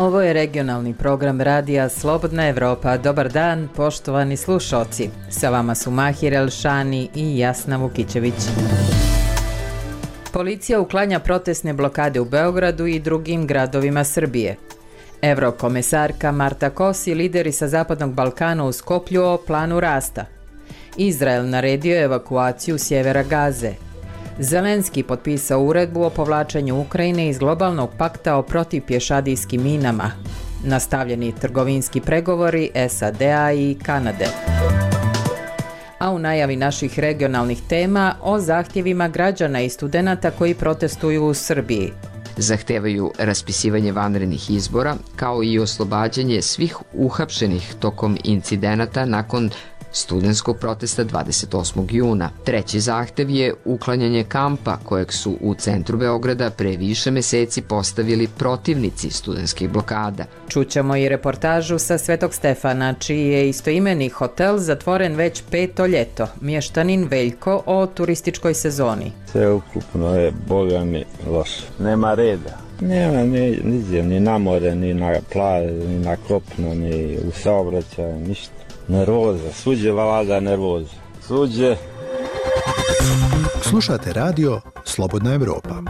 Ovo je regionalni program radija Slobodna Evropa. Dobar dan, poštovani slušalci. Sa vama su Mahir Elšani i Jasna Vukićević. Policija uklanja protestne blokade u Beogradu i drugim gradovima Srbije. Evrokomesarka Marta Kos i lideri sa Zapadnog Balkana u Skoplju o planu rasta. Izrael naredio evakuaciju sjevera Gaze. Zelenski potpisao uredbu o povlačenju Ukrajine iz globalnog pakta o protivpješadijskim minama. Nastavljeni trgovinski pregovori SAD-a i Kanade. A u najavi naših regionalnih tema o zahtjevima građana i studenata koji protestuju u Srbiji. Zahtevaju raspisivanje vanrednih izbora, kao i oslobađanje svih uhapšenih tokom incidenata nakon studentskog protesta 28. juna. Treći zahtev je uklanjanje kampa kojeg su u centru Beograda pre više meseci postavili protivnici studentskih blokada. Čućemo i reportažu sa Svetog Stefana, čiji je istoimeni hotel zatvoren već 5. ljeto. Mještanin Veljko o turističkoj sezoni. Sve ukupno je, boga mi, loše. Nema reda. Nema ni na more, ni na plaži, ni na kopno, ni u saobraćaju, ništa. Nervoza, suđe vlada nervoza. Suđe. Slušate radio Slobodna Evropa.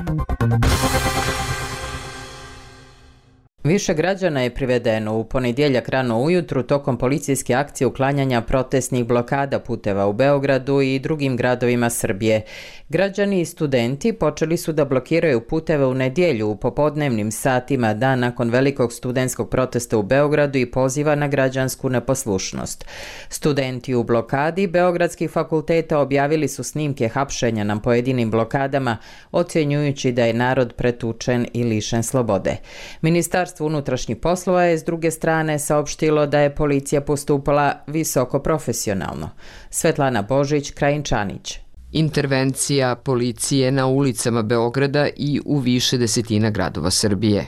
Više građana je privedeno u ponedjeljak rano ujutru tokom policijske akcije uklanjanja protestnih blokada puteva u Beogradu i drugim gradovima Srbije. Građani i studenti počeli su da blokiraju puteve u nedjelju u popodnevnim satima dan nakon velikog studentskog protesta u Beogradu i poziva na građansku neposlušnost. Studenti u blokadi beogradskih fakulteta objavili su snimke hapšenja na pojedinim blokadama, ocjenjujući da je narod pretučen i lišen slobode. Ministarstvo unutrašnjih poslova je s druge strane saopštilo da je policija postupala visoko profesionalno. Svetlana Božić, Krajinčanić. Intervencija policije na ulicama Beograda i u više desetina gradova Srbije.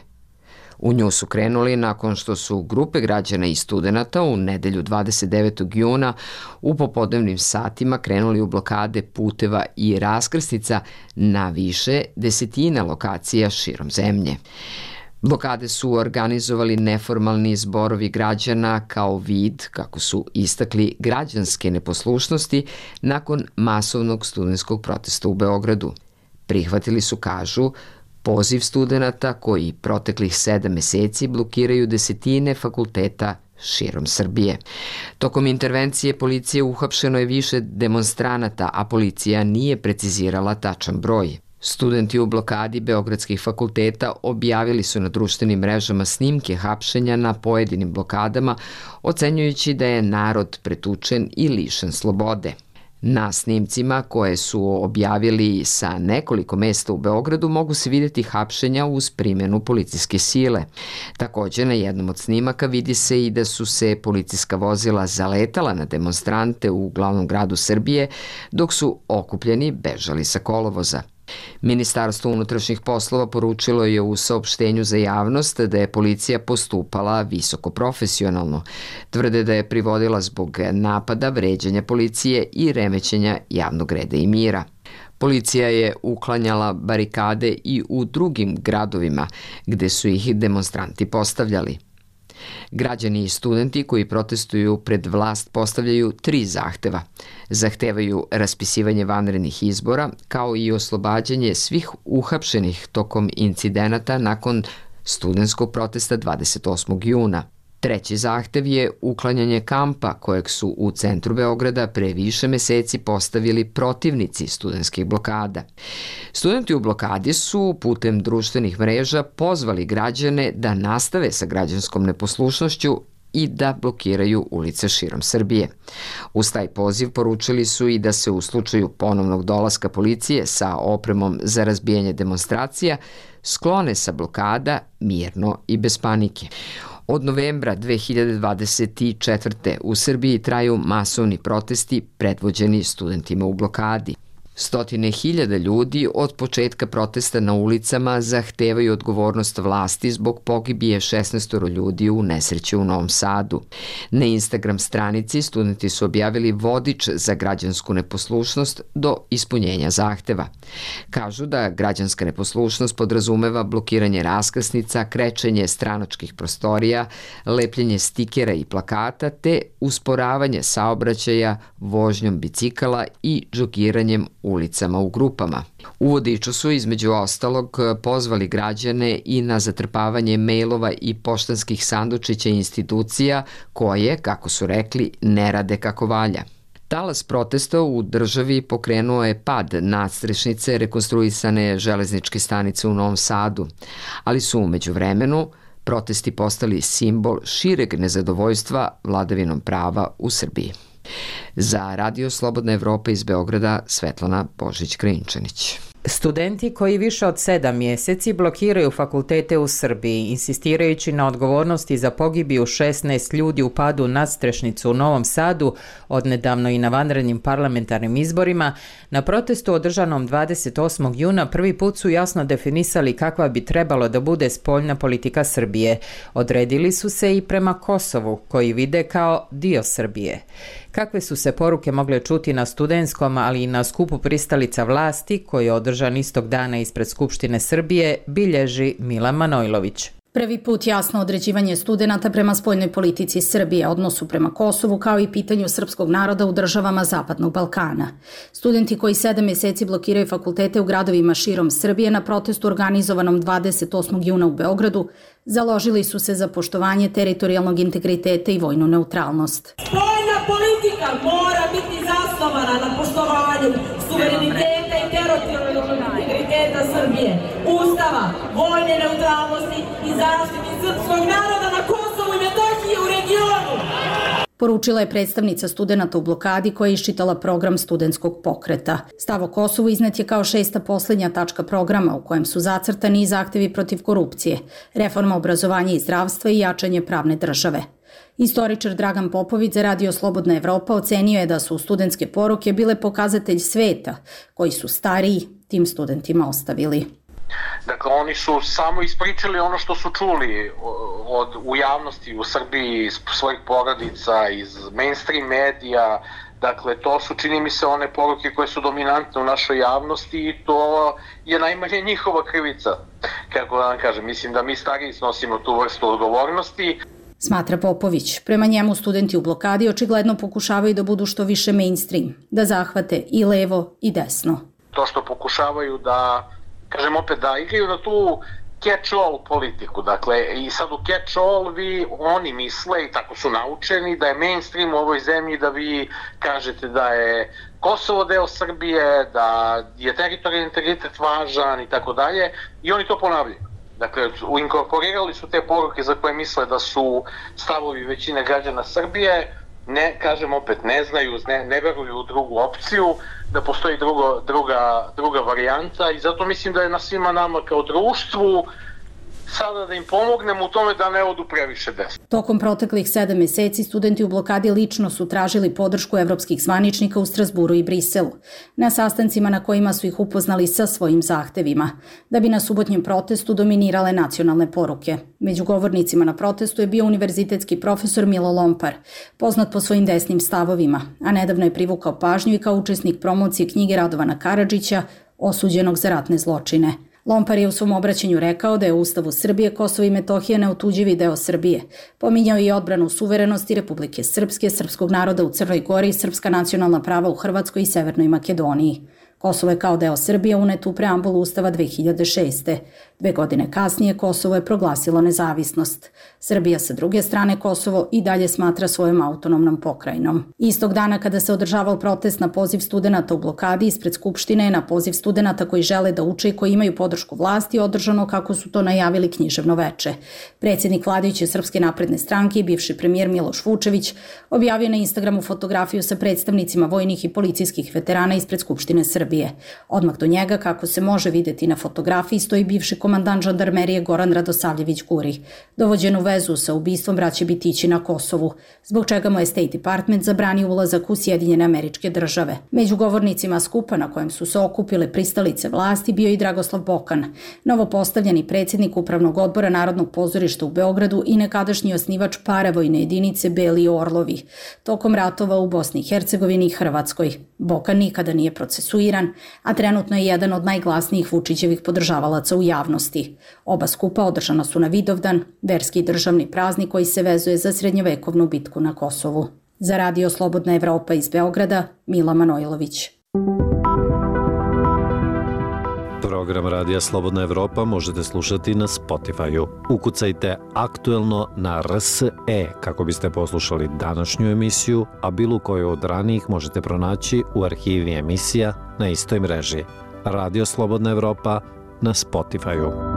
U nju su krenuli nakon što su grupe građana i studenata u nedelju 29. juna u popodnevnim satima krenuli u blokade puteva i raskrsnica na više desetina lokacija širom zemlje. Blokade su organizovali neformalni zborovi građana kao vid, kako su istakli, građanske neposlušnosti nakon masovnog studentskog protesta u Beogradu. Prihvatili su, kažu, poziv studenata koji proteklih 7 meseci blokiraju desetine fakulteta širom Srbije. Tokom intervencije policije uhapšeno je više demonstranata, a policija nije precizirala tačan broj. Studenti u blokadi beogradskih fakulteta objavili su na društvenim mrežama snimke hapšenja na pojedinim blokadama, ocenjujući da je narod pretučen i lišen slobode. Na snimcima koje su objavili sa nekoliko mesta u Beogradu mogu se vidjeti hapšenja uz primjenu policijske sile. Također na jednom od snimaka vidi se i da su se policijska vozila zaletala na demonstrante u glavnom gradu Srbije, dok su okupljeni bežali sa kolovoza. Ministarstvo unutrašnjih poslova poručilo je u saopštenju za javnost da je policija postupala visoko profesionalno. Tvrde da je privodila zbog napada, vređanja policije i remećenja javnog reda i mira. Policija je uklanjala barikade i u drugim gradovima gde su ih demonstranti postavljali. Građani i studenti koji protestuju pred vlast postavljaju 3 zahteva. Zahtevaju raspisivanje vanrednih izbora, kao i oslobađanje svih uhapšenih tokom incidenata nakon studentskog protesta 28. juna. Treći zahtev je uklanjanje kampa kojeg su u centru Beograda pre više meseci postavili protivnici studentskih blokada. Studenti u blokadi su putem društvenih mreža pozvali građane da nastave sa građanskom neposlušnošću i da blokiraju ulice širom Srbije. Uz taj poziv poručili su i da se u slučaju ponovnog dolaska policije sa opremom za razbijanje demonstracija sklone sa blokada mirno i bez panike. Od novembra 2024. u Srbiji traju masovni protesti predvođeni studentima u blokadi. Stotine hiljada ljudi od početka protesta na ulicama zahtevaju odgovornost vlasti zbog pogibije 16 ljudi u nesreći u Novom Sadu. Na Instagram stranici studenti su objavili vodič za građansku neposlušnost do ispunjenja zahteva. Kažu da građanska neposlušnost podrazumeva blokiranje raskrsnica, krečenje stranačkih prostorija, lepljenje stikera i plakata te usporavanje saobraćaja vožnjom bicikala i džogiranjem ulicama u grupama. U vodiču su između ostalog pozvali građane i na zatrpavanje mejlova i poštanskih sandučića institucija koje, kako su rekli, ne rade kako valja. Talas protesta u državi pokrenuo je pad nadstrešnice rekonstruisane železničke stanice u Novom Sadu, ali su u međuvremenu protesti postali simbol šireg nezadovoljstva vladavinom prava u Srbiji. Za Radio Slobodna Evropa iz Beograda, Svetlana Božić-Krinčanić. Studenti koji više od 7 mjeseci blokiraju fakultete u Srbiji, insistirajući na odgovornosti za pogibiju 16 ljudi u padu nadstrešnicu u Novom Sadu, odnedavno i na vanrednim parlamentarnim izborima, na protestu održanom 28. juna prvi put su jasno definisali kakva bi trebalo da bude spoljna politika Srbije. Odredili su se i prema Kosovu, koji vide kao dio Srbije. Kakve su se poruke mogle čuti na studentskom, ali i na skupu pristalica vlasti, koji je održan istog dana ispred Skupštine Srbije, bilježi Milan Manojlović. Prvi put jasno određivanje studenata prema spoljnoj politici Srbije, odnosu prema Kosovu, kao i pitanju srpskog naroda u državama Zapadnog Balkana. Studenti koji 7 mjeseci blokiraju fakultete u gradovima širom Srbije na protestu organizovanom 28. juna u Beogradu založili su se za poštovanje teritorijalnog integriteta i vojnu neutralnost. Spoljna politika mora biti zasnovana na poštovanju suvereniteta i teritorijalnog integriteta Srbije, Ustava, vojne neutralnosti i zaštiti srpskog naroda na Kosovu i Metohiji u regionu. Poručila je predstavnica studenata u blokadi koja je iščitala program studentskog pokreta. Stav o Kosovu iznet je kao 6. poslednja tačka programa u kojem su zacrtani i zahtevi protiv korupcije, reforma obrazovanja i zdravstva i jačanje pravne države. Istoričar Dragan Popović za Radio Slobodna Evropa ocenio je da su studentske poruke bile pokazatelj sveta koji su stariji tim studentima ostavili. Dakle, oni su samo ispričali ono što su čuli u javnosti u Srbiji, iz svojih porodica, iz mainstream medija. Dakle, to su, čini mi se, one poruke koje su dominantne u našoj javnosti i to je najmanje njihova krivica. Kako da vam kažem, mislim da mi stariji snosimo tu vrstu odgovornosti. Smatra Popović. Prema njemu studenti u blokadi očigledno pokušavaju da budu što više mainstream, da zahvate i levo i desno. To što pokušavaju da, kažem opet, da igraju na tu catch-all politiku. Dakle, i sad u catch-all oni misle, i tako su naučeni, da je mainstream u ovoj zemlji da vi kažete da je Kosovo deo Srbije, da je teritorijalni integritet važan i tako dalje, i oni to ponavljaju. Dakle, inkorporirali su te poruke za koje misle da su stavovi većine građana Srbije, ne, kažem opet, ne znaju, ne veruju u drugu opciju, da postoji druga varijanta i zato mislim da je na svima nama kao društvu sada da im pomognemo u tome da ne odu previše desno. Tokom proteklih 7 mjeseci studenti u blokadi lično su tražili podršku evropskih zvaničnika u Strasburu i Briselu, na sastancima na kojima su ih upoznali sa svojim zahtevima, da bi na subotnjem protestu dominirale nacionalne poruke. Među govornicima na protestu je bio univerzitetski profesor Milo Lompar, poznat po svojim desnim stavovima, a nedavno je privukao pažnju i kao učesnik promocije knjige Radovana Karadžića, osuđenog za ratne zločine. Lompar je u svom obraćanju rekao da je u Ustavu Srbije Kosovo i Metohija neotuđivi deo Srbije. Pominjao je i odbranu suverenosti Republike Srpske, srpskog naroda u Crnoj Gori i srpska nacionalna prava u Hrvatskoj i Severnoj Makedoniji. Kosovo je kao deo Srbije uneto u preambulu Ustava 2006. 2 godine kasnije Kosovo je proglasilo nezavisnost. Srbija sa druge strane Kosovo i dalje smatra svojom autonomnom pokrajinom. Istog dana kada se održavao protest na poziv studenata u blokadi ispred Skupštine, na poziv studenata koji žele da uče i koji imaju podršku vlasti, održano kako su to najavili književno veče. Predsjednik vladajuće Srpske napredne stranke i bivši premijer Miloš Vučević objavio na Instagramu fotografiju sa predstavnicima vojnih i policijskih veterana ispred Skupštine Srbije. Srbije. Odmah do njega, kako se može videti na fotografiji, stoji bivši komandant žandarmerije Goran Radosavljević Guri, dovođen u vezu sa ubistvom braće Bitići na Kosovu, zbog čega mu je State Department zabranio ulazak u Sjedinjene Američke Države. Među govornicima skupa na kojem su se okupile pristalice vlasti bio i Dragoslav Bokan, novopostavljeni predsjednik Upravnog odbora Narodnog pozorišta u Beogradu i nekadašnji osnivač paravojne jedinice Beli Orlovi, tokom ratova u Bosni i Hercegovini i Hrvatskoj. Bokan nikada nije procesuiran, a trenutno je jedan od najglasnijih Vučićevih podržavalaca u javnosti. Oba skupa održana su na Vidovdan, verski i državni praznik koji se vezuje za srednjovekovnu bitku na Kosovu. Za Radio Slobodna Evropa iz Beograda, Mila Manojlović. Program Radija Slobodna Evropa možete slušati na Spotify-u. Ukucajte aktuelno na RSE kako biste poslušali današnju emisiju, a bilo koju od ranijih možete pronaći u arhivi emisija na istoj mreži. Radio Slobodna Evropa na Spotify-u.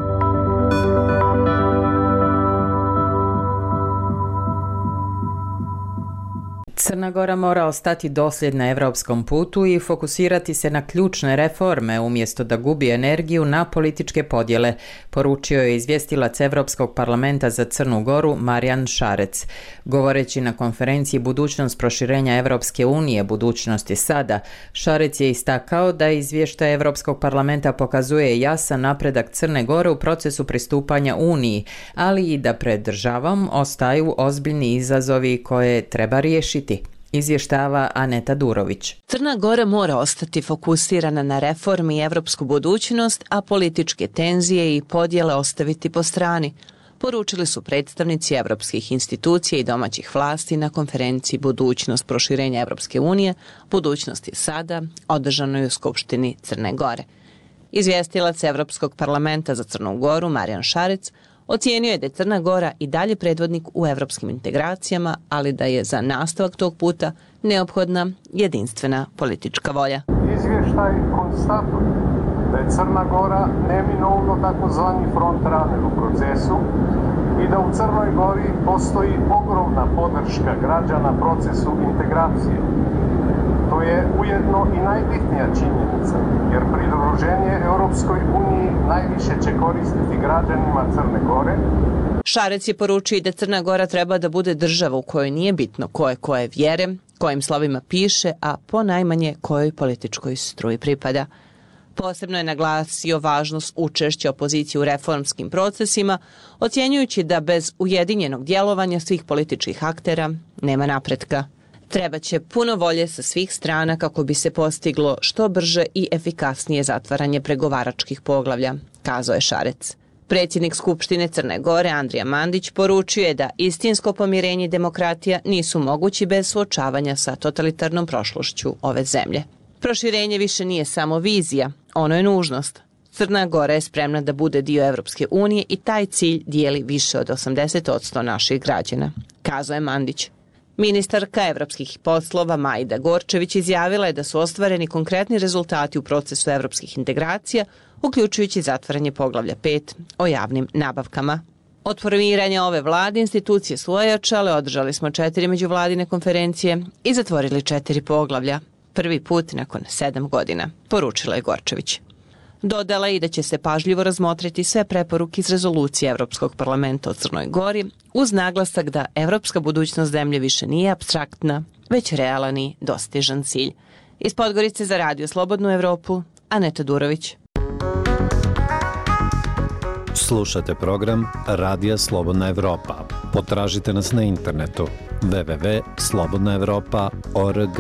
Crna Gora mora ostati dosljedna na evropskom putu i fokusirati se na ključne reforme umjesto da gubi energiju na političke podjele, poručio je izvjestilac Evropskog parlamenta za Crnu Goru Marijan Šarec. Govoreći na konferenciji Budućnost proširenja Evropske unije, budućnost je sada, Šarec je istakao da izvještaj Evropskog parlamenta pokazuje jasan napredak Crne Gore u procesu pristupanja Uniji, ali i da pred državom ostaju ozbiljni izazovi koje treba riješiti. Izvještava Aneta Durović. Crna Gora mora ostati fokusirana na reformi i evropsku budućnost, a političke tenzije i podjele ostaviti po strani, poručili su predstavnici evropskih institucija i domaćih vlasti na konferenciji Budućnost proširenja Evropske unije, budućnost je sada, održanoj u Skupštini Crne Gore. Izvjestilac Evropskog parlamenta za Crnu Goru Marijan Šarec ocijenio je da je Crna Gora i dalje predvodnik u evropskim integracijama, ali da je za nastavak tog puta neophodna jedinstvena politička volja. Izvještaj konstatuje da je Crna Gora neminovno takozvani frontrunner u procesu i da u Crnoj Gori postoji ogromna podrška građana procesu integracije. To je ujedno i najbitnija činjenica, jer pridruženje Europskoj uniji najviše će koristiti građanima Crne Gore. Šarec je poručio da Crna Gora treba da bude država u kojoj nije bitno koje vjere, kojim slovima piše, a ponajmanje kojoj političkoj struji pripada. Posebno je naglasio važnost učešća opozicije u reformskim procesima, ocjenjujući da bez ujedinjenog djelovanja svih političkih aktera nema napretka. Trebaće puno volje sa svih strana kako bi se postiglo što brže i efikasnije zatvaranje pregovaračkih poglavlja, kazao je Šarec. Predsjednik Skupštine Crne Gore Andrija Mandić poručio je da istinsko pomirenje i demokratija nisu mogući bez suočavanja sa totalitarnom prošlošću ove zemlje. Proširenje više nije samo vizija, ono je nužnost. Crna Gora je spremna da bude dio Evropske unije i taj cilj dijeli više od 80% naših građana, kazao je Mandić. Ministarka evropskih poslova Majda Gorčević izjavila je da su ostvareni konkretni rezultati u procesu evropskih integracija, uključujući zatvaranje poglavlja 5 o javnim nabavkama. Od formiranja ove vlade institucije su ojačale, održali smo 4 međuvladine konferencije i zatvorili 4 poglavlja. Prvi put nakon 7 godina, poručila je Gorčević. Dodala i da će se pažljivo razmotriti sve preporuke iz rezolucije Evropskog parlamenta o Crnoj Gori, uz naglasak da evropska budućnost zemlje više nije apstraktna, već realan i dostižan cilj. Iz Podgorice za Radio Slobodnu Evropu, Aneta Durović. Slušate program Radija Slobodna Evropa. Potražite nas na internetu www.slobodnaevropa.org.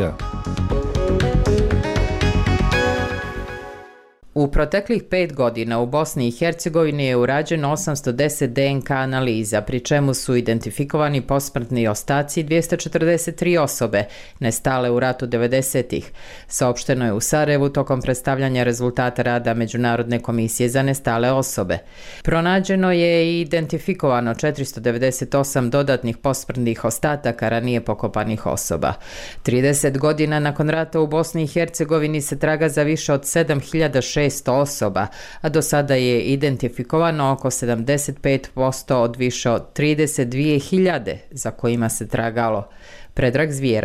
U proteklih 5 godina u Bosni i Hercegovini je urađeno 810 DNK analiza, pri čemu su identifikovani posmrtni ostaci 243 osobe, nestale u ratu 90-ih. Saopšteno je u Sarajevu tokom predstavljanja rezultata rada Međunarodne komisije za nestale osobe. Pronađeno je i identifikovano 498 dodatnih posmrtnih ostataka ranije pokopanih osoba. 30 godina nakon rata u Bosni i Hercegovini se traga za više od 7600 osoba, a do sada je identifikovano oko 75% od više od 32.000 za kojima se tragalo. Predrag Zvijerac.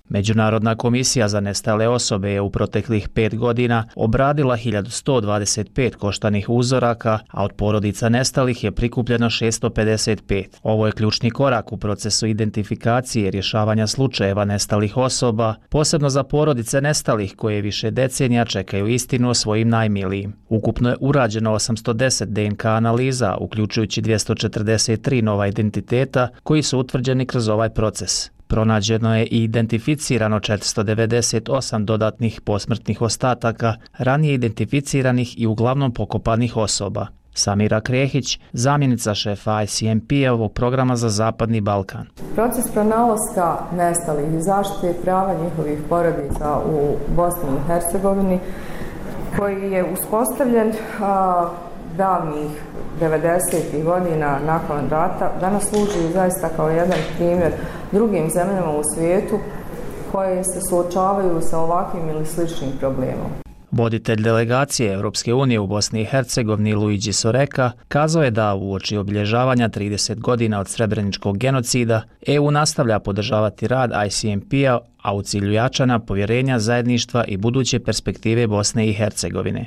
Međunarodna komisija za nestale osobe je u proteklih 5 godina obradila 1125 koštanih uzoraka, a od porodica nestalih je prikupljeno 655. Ovo je ključni korak u procesu identifikacije i rješavanja slučajeva nestalih osoba, posebno za porodice nestalih koje više decenija čekaju istinu o svojim najmilijim. Ukupno je urađeno 810 DNK analiza, uključujući 243 nova identiteta koji su utvrđeni kroz ovaj proces. Pronađeno je i identificirano 498 dodatnih posmrtnih ostataka, ranije identificiranih i uglavnom pokopanih osoba. Samira Krehić, zamjenica šefa ICMP-ovog programa za Zapadni Balkan. Proces pronalaska nestalih i zaštite prava njihovih porodica u Bosni i Hercegovini, koji je uspostavljen davnih 90. godina nakon rata, danas služi zaista kao jedan primjer drugim zemljama u svijetu koje se suočavaju sa ovakvim ili sličnim problemom. Voditelj delegacije Europske unije u Bosni i Hercegovini Luigi Soreka kazao je da uoči obilježavanja 30 godina od srebreničkog genocida EU nastavlja podržavati rad ICMP-a, a u cilju jačanja povjerenja, zajedništva i buduće perspektive Bosne i Hercegovine.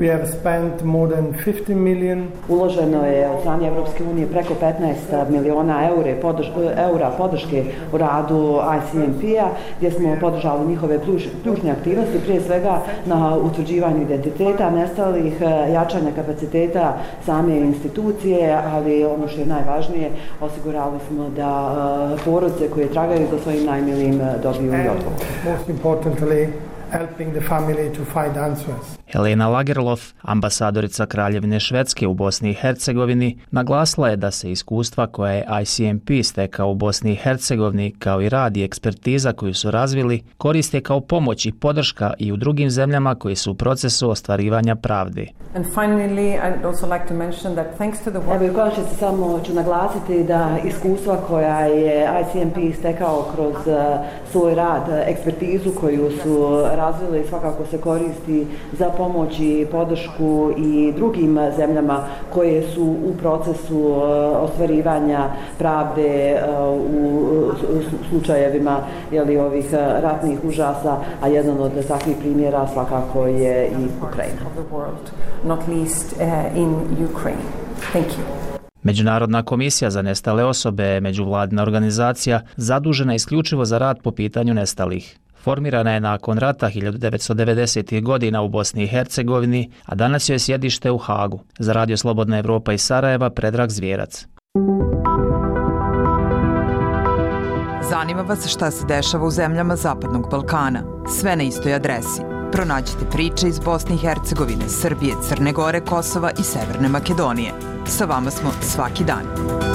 Uloženo je od strane Europske unije preko 15 miliona eura podrške u radu ICMP-a, gdje smo podržali njihove ključne aktivnosti, prije svega na utvrđivanju identiteta nestalih, jačanja kapaciteta same institucije, ali ono što je najvažnije, osigurali smo da porodice koje tragaju za svojim najmilijim dobiju i odgovor. Most importantly, helping the family to find answers. Helena Lagerlof, ambasadorica Kraljevine Švedske u Bosni i Hercegovini, naglasila je da se iskustva koja je ICMP stekao u Bosni i Hercegovini, kao i rad i ekspertiza koju su razvili, koriste kao pomoć i podrška i u drugim zemljama koji su u procesu ostvarivanja pravde. Evo i konačnici samo ću naglasiti da iskustva koja je ICMP stekao kroz svoj rad, ekspertizu koju su razvili, svakako se koristi za pomoć i podršku i drugim zemljama koje su u procesu ostvarivanja pravde u slučajevima ovih ratnih užasa, a jedan od takvih primjera svakako je i Ukrajina. Međunarodna komisija za nestale osobe, međuvladina organizacija, zadužena isključivo za rad po pitanju nestalih. Formirana je nakon rata 1990. godina u Bosni i Hercegovini, a danas joj je sjedište u Hagu. Za Radio Slobodna Evropa iz Sarajeva, Predrag Zvijerac. Zanima vas šta se dešava u zemljama Zapadnog Balkana? Sve na istoj adresi. Pronađite priče iz Bosne i Hercegovine, Srbije, Crne Gore, Kosova i Severne Makedonije. Sa vama smo svaki dan.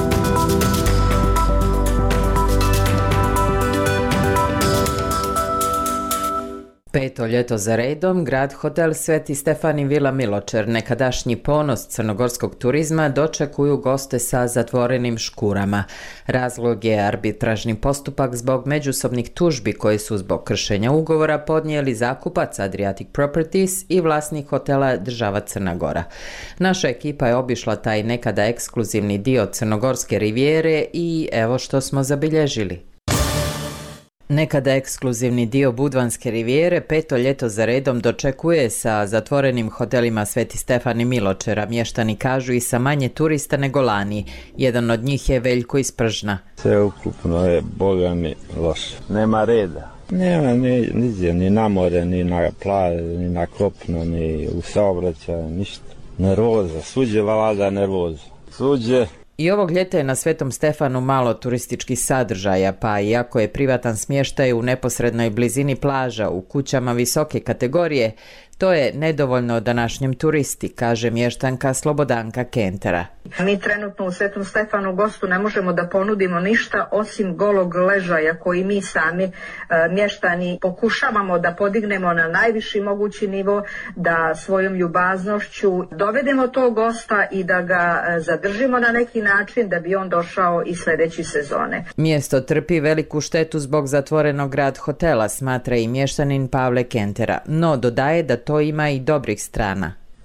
Peto ljeto za redom, grad hotel Sveti Stefan i Vila Miločer, nekadašnji ponos crnogorskog turizma, dočekuju goste sa zatvorenim škurama. Razlog je arbitražni postupak zbog međusobnih tužbi koje su zbog kršenja ugovora podnijeli zakupac Adriatic Properties i vlasnik hotela država Crna Gora. Naša ekipa je obišla taj nekada ekskluzivni dio crnogorske rivijere i evo što smo zabilježili. Nekada ekskluzivni dio Budvanske rivijere peto ljeto za redom dočekuje sa zatvorenim hotelima Sveti Stefan i Miločera. Mještani kažu i sa manje turista nego lani. Jedan od njih je Veljko iz Pržna. Sve ukupno je, boga mi, loše. Nema reda. Nema nigdje, ni na more, ni na plaži, ni na kopno, ni u saobraćaju, ništa. Nervoza, suđe valada nervoza. Suđe. I ovog ljeta je na Svetom Stefanu malo turističkih sadržaja, pa iako je privatan smještaj u neposrednoj blizini plaža u kućama visoke kategorije, to je nedovoljno današnjem turisti, kaže mještanka Slobodanka Kentera. Mi trenutno u Svetom Stefanu gostu ne možemo da ponudimo ništa osim golog ležaja koji mi sami mještani pokušavamo da podignemo na najviši mogući nivo, da svojom ljubaznošću dovedemo tog gosta i da ga zadržimo na neki način da bi on došao i sljedeće sezone. Mjesto trpi veliku štetu zbog zatvorenog grad hotela, smatra i mještanin Pavle Kentera, no dodaje da to ima i dobrih strana.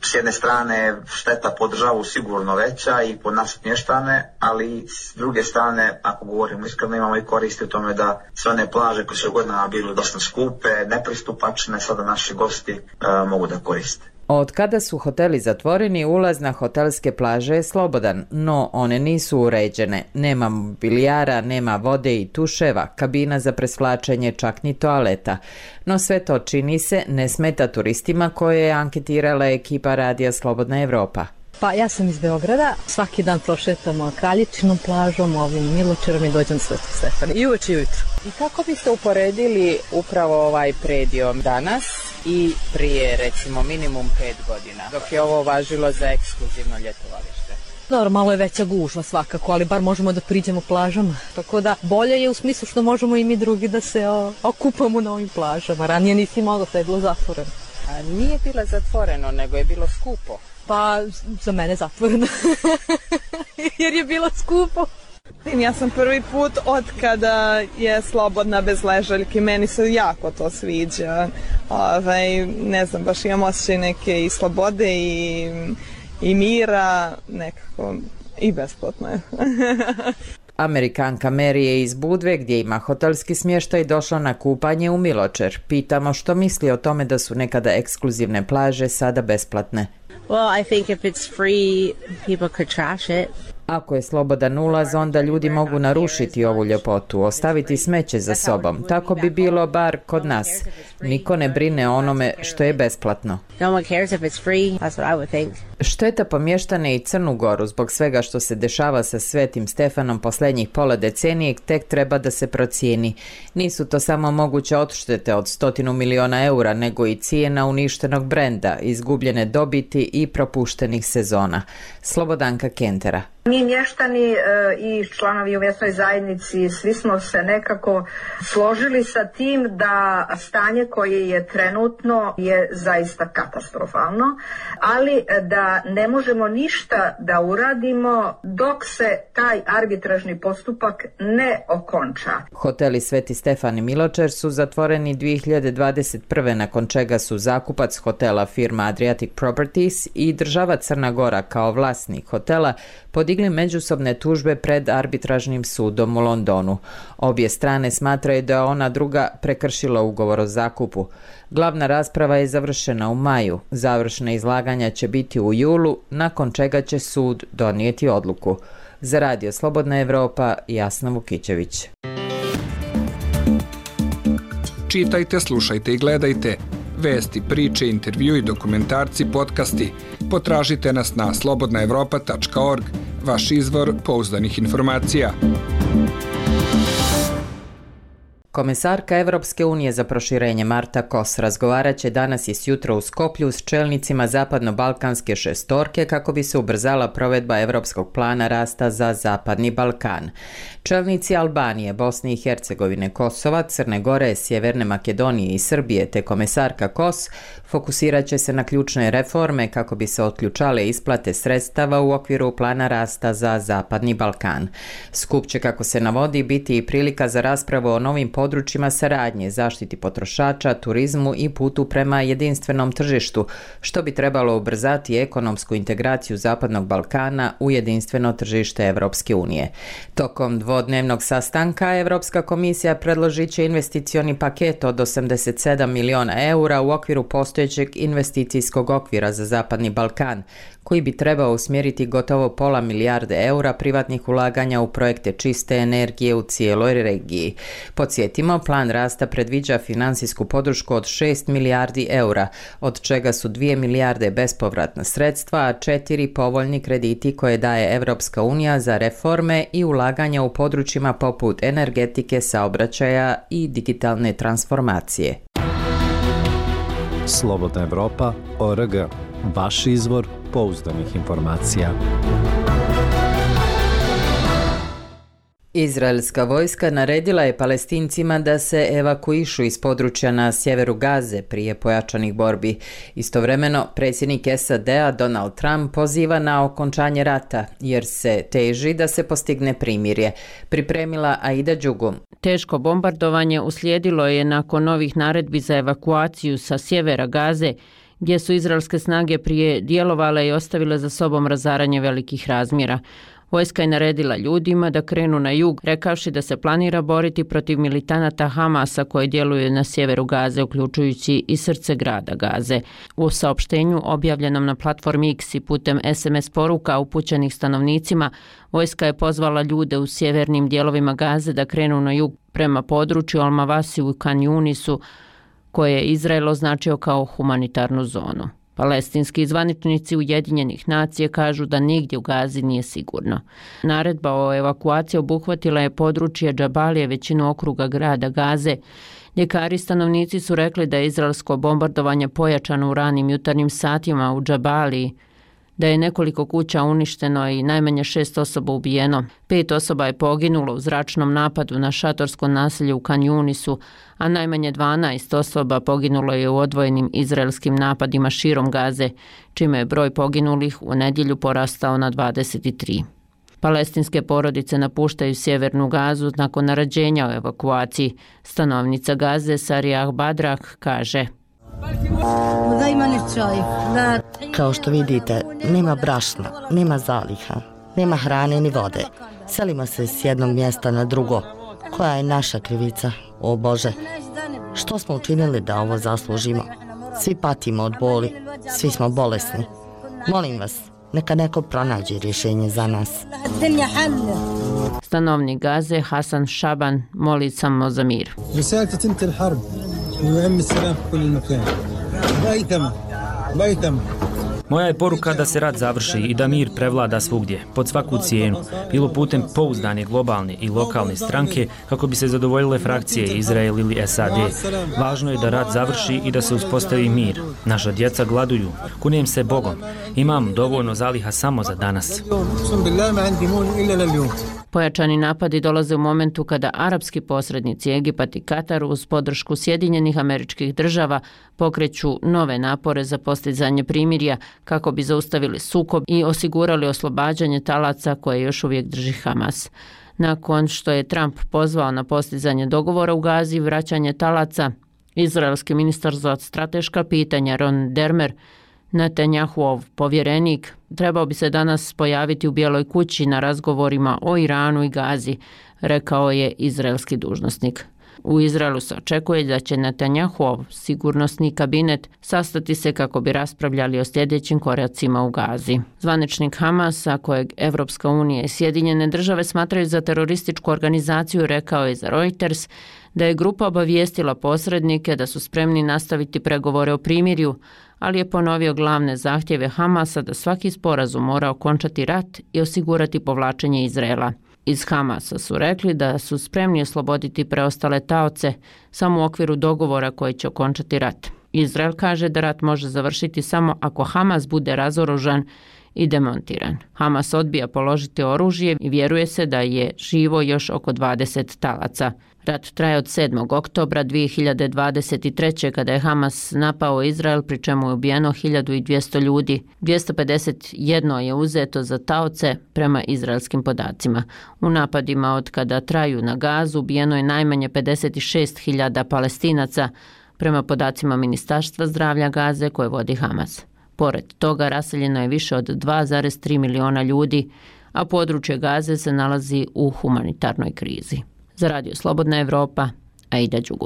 s jedne strane šteta po državu sigurno veća i po nas mještane, ali s druge strane, ako govorimo iskreno, imamo i koristi u tome da sve one plaže koje su godinama bile dosta skupe, nepristupačne, sada naši gosti mogu da koriste. Od kada su hoteli zatvoreni, ulaz na hotelske plaže je slobodan, no one nisu uređene. Nema mobilijara, nema vode i tuševa, kabina za presvlačenje, čak ni toaleta. No sve to, čini se, ne smeta turistima koje je anketirala ekipa Radija Slobodna Evropa. Pa ja sam iz Beograda, svaki dan prošetamo Kraljevičinom plažom, ovim Miločerom i dođem Svetu Stefan. I uveče i ujutru. I kako biste uporedili upravo ovaj predio danas i prije recimo minimum 5 godina, dok je ovo važilo za ekskluzivno ljetovalište? Dobro, malo je veća gužva svakako, ali bar možemo da priđemo plažama. Tako da bolje je u smislu što možemo i mi drugi da se okupamo na ovim plažama. Ranije nisi moglo, sve je bilo zatvoreno. A nije bilo zatvoreno, nego je bilo skupo. Pa za mene zatvoreno, jer je bilo skupo. Ja sam prvi put od kada je slobodna bez ležaljki, meni se jako to sviđa. Ne znam, baš imam osjećaj neke i slobode i mira, nekako i besplatno je. Amerikanka Mary je iz Budve, gdje ima hotelski smještaj, došla na kupanje u Miločer. Pitamo što misli o tome da su nekada ekskluzivne plaže sada besplatne. Well, I think if it's free, people could trash it. Ako je slobodan ulaz, onda ljudi mogu narušiti ovu ljepotu, ostaviti smeće za sobom. Tako bi bilo bar kod nas. Niko ne brine o onome što je besplatno. Šteta po mještane i Crnu Goru zbog svega što se dešava sa Svetim Stefanom posljednjih pola decenije tek treba da se procijeni. Nisu to samo moguće odštete od 100 miliona eura, nego i cijena uništenog brenda, izgubljene dobiti i propuštenih sezona. Slobodanka Kentera. Mi mještani i članovi u mjesnoj zajednici svi smo se nekako složili sa tim da stanje koje je trenutno je zaista katastrofalno, ali da ne možemo ništa da uradimo dok se taj arbitražni postupak ne okonča. Hoteli Sveti Stefan i Miločer su zatvoreni 2021. nakon čega su zakupac hotela firma Adriatic Properties i država Crna Gora kao vlasnik hotela podigli međusobne tužbe pred arbitražnim sudom u Londonu. Obje strane smatraju da je ona druga prekršila ugovor o zakupu. Glavna rasprava je završena u maju. Završna izlaganja će biti u julu, nakon čega će sud donijeti odluku. Za Radio Slobodna Evropa, Jasna Vukićević. Čitajte, slušajte i gledajte. Vesti, priče, intervju i dokumentarci, podcasti. Potražite nas na slobodnaevropa.org, vaš izvor pouzdanih informacija. Komesarka Evropske unije za proširenje Marta Kos razgovarat će danas i sjutra u Skoplju s čelnicima zapadno-balkanske šestorke kako bi se ubrzala provedba Evropskog plana rasta za Zapadni Balkan. Čelnici Albanije, Bosne i Hercegovine, Kosova, Crne Gore, Sjeverne Makedonije i Srbije te komesarka Kos fokusirat će se na ključne reforme kako bi se otključale isplate sredstava u okviru plana rasta za Zapadni Balkan. Skup će, kako se navodi, biti i prilika za raspravu o novim područjima saradnje, zaštiti potrošača, turizmu i putu prema jedinstvenom tržištu, što bi trebalo ubrzati ekonomsku integraciju Zapadnog Balkana u jedinstveno tržište Evropske unije. Tokom dvodnevnog sastanka Evropska komisija predložit će investicioni paket od 87 miliona eura u okviru postojećeg investicijskog okvira za Zapadni Balkan, koji bi trebao usmjeriti gotovo pola milijarde eura privatnih ulaganja u projekte čiste energije u cijeloj regiji. Podsjetimo, plan rasta predviđa finansijsku podršku od 6 milijardi eura, od čega su 2 milijarde bespovratna sredstva, a 4 povoljni krediti koje daje Evropska unija za reforme i ulaganja u područjima poput energetike, saobraćaja i digitalne transformacije. Slobodna Evropa.org, vaš izvor pouzdanih informacija. Izraelska vojska naredila je Palestincima da se evakuišu iz područja na sjeveru Gaze prije pojačanih borbi. Istovremeno, predsjednik SAD-a Donald Trump poziva na okončanje rata, jer se teži da se postigne primirje. Pripremila Aida Đugum. Teško bombardovanje uslijedilo je nakon novih naredbi za evakuaciju sa sjevera Gaze, gdje su izraelske snage prije djelovale i ostavile za sobom razaranje velikih razmjera. Vojska je naredila ljudima da krenu na jug, rekavši da se planira boriti protiv militanata Hamasa koji djeluju na sjeveru Gaze, uključujući i srce grada Gaze. U saopštenju objavljenom na platformi X i putem SMS poruka upućenih stanovnicima, vojska je pozvala ljude u sjevernim dijelovima Gaze da krenu na jug prema području Al-Mawasi u Khan Yunisu, koje je Izrael označio kao humanitarnu zonu. Palestinski zvaničnici Ujedinjenih nacija kažu da nigdje u Gazi nije sigurno. Naredba o evakuaciji obuhvatila je područje Džabalije, većinu okruga grada Gaze. Ljekari i stanovnici su rekli da je izraelsko bombardovanje pojačano u ranim jutarnjim satima u Džabaliji, da je nekoliko kuća uništeno i najmanje 6 osoba ubijeno. 5 osoba je poginulo u zračnom napadu na šatorsko naselje u Khan Yunisu, a najmanje 12 osoba poginulo je u odvojenim izraelskim napadima širom Gaze, čime je broj poginulih u nedjelju porastao na 23. Palestinske porodice napuštaju sjevernu Gazu nakon naređenja o evakuaciji. Stanovnica Gaze Sarija Badrah kaže: Kao što vidite, nema brašna, nema zaliha, nema hrane ni vode. Selimo se s jednog mjesta na drugo. Koja je naša krivica, o Bože? Što smo učinili da ovo zaslužimo? Svi patimo od boli, svi smo bolesni. Molim vas, neka neko pronađe rješenje za nas. Stanovnik Gaze Hasan Šaban moli samo za mir. Moja je poruka da se rat završi i da mir prevlada svugdje, pod svaku cijenu, bilo putem pouzdane globalne i lokalne stranke kako bi se zadovoljile frakcije Izrael ili SAD. Važno je da rat završi i da se uspostavi mir. Naša djeca gladuju. Kunem se Bogom. Imam dovoljno zaliha samo za danas. Pojačani napadi dolaze u momentu kada arapski posrednici Egipat i Katar uz podršku Sjedinjenih Američkih Država pokreću nove napore za postizanje primirja kako bi zaustavili sukob i osigurali oslobađanje talaca koje još uvijek drži Hamas. Nakon što je Trump pozvao na postizanje dogovora u Gazi i vraćanje talaca, izraelski ministar za strateška pitanja Ron Dermer, Netanjahuov povjerenik, trebao bi se danas pojaviti u Bijeloj kući na razgovorima o Iranu i Gazi, rekao je izraelski dužnosnik. U Izraelu se očekuje da će Netanjahuov sigurnosni kabinet sastati se kako bi raspravljali o sljedećim koracima u Gazi. Zvaničnik Hamasa, kojeg Evropska unija i Sjedinjene Države smatraju za terorističku organizaciju, rekao je za Reuters da je grupa obavijestila posrednike da su spremni nastaviti pregovore o primirju, ali je ponovio glavne zahtjeve Hamasa da svaki sporazum mora okončati rat i osigurati povlačenje Izraela. Iz Hamasa su rekli da su spremni osloboditi preostale taoce samo u okviru dogovora koji će okončati rat. Izrael kaže da rat može završiti samo ako Hamas bude razoružan i demontiran. Hamas odbija položiti oružje i vjeruje se da je živo još oko 20 talaca. Rat traje od 7. oktobra 2023. kada je Hamas napao Izrael, pri čemu je ubijeno 1200 ljudi. 251 je uzeto za taoce prema izraelskim podacima. U napadima od kada traju na Gazu ubijeno je najmanje 56.000 Palestinaca, prema podacima Ministarstva zdravlja Gaze koje vodi Hamas. Pored toga raseljeno je više od 2,3 miliona ljudi, a područje Gaze se nalazi u humanitarnoj krizi. Za Radio Slobodna Evropa, Aida Đugum.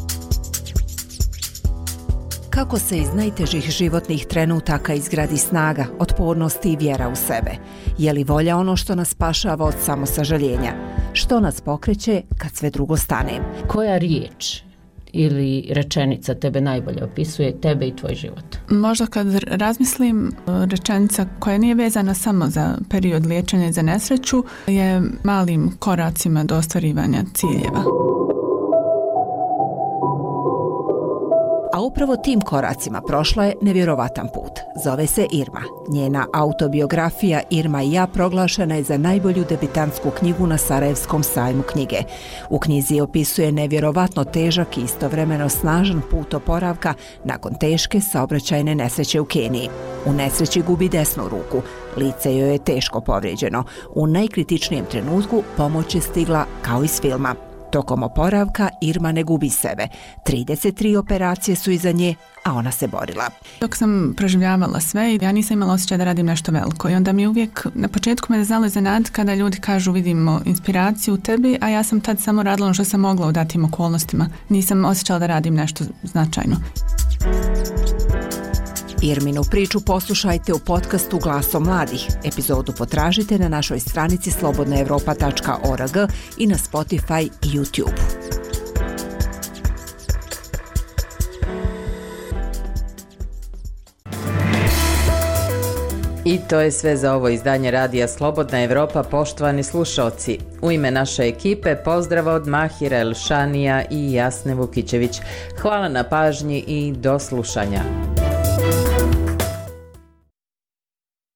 Kako se iz najtežih životnih trenutaka izgradi snaga, otpornost i vjera u sebe? Je li volja ono što nas spašava od samosažaljenja? Što nas pokreće kad sve drugo stane? Koja riječ ili rečenica tebe najbolje opisuje tebe i tvoj život? Možda kad razmislim, rečenica koja nije vezana samo za period liječenja i za nesreću je malim koracima do ostvarivanja ciljeva. A upravo tim koracima prošla je nevjerovatan put. Zove se Irma. Njena autobiografija Irma i ja proglašena je za najbolju debitantsku knjigu na Sarajevskom sajmu knjige. U knjizi opisuje nevjerovatno težak i istovremeno snažan put oporavka nakon teške saobraćajne nesreće u Keniji. U nesreći gubi desnu ruku. Lice joj je teško povrijeđeno. U najkritičnijem trenutku pomoć je stigla kao iz filma. Tokom oporavka Irma ne gubi sebe. 33 operacije su iza nje, a ona se borila. Dok sam proživljavala sve, ja nisam imala osjećaj da radim nešto veliko i onda mi uvijek na početku me znalo iznenaditi kada ljudi kažu vidimo inspiraciju u tebi, a ja sam tad samo radila ono što sam mogla u datim okolnostima. Nisam osjećala da radim nešto značajno. Irminu priču poslušajte u podcastu Glasom mladih. Epizodu potražite na našoj stranici slobodnaevropa.org i na Spotify i YouTube. I to je sve za ovo izdanje Radija Slobodna Evropa, poštovani slušalci. U ime naše ekipe pozdrav od Mahira Elšanija i Jasne Vukićević. Hvala na pažnji i do slušanja.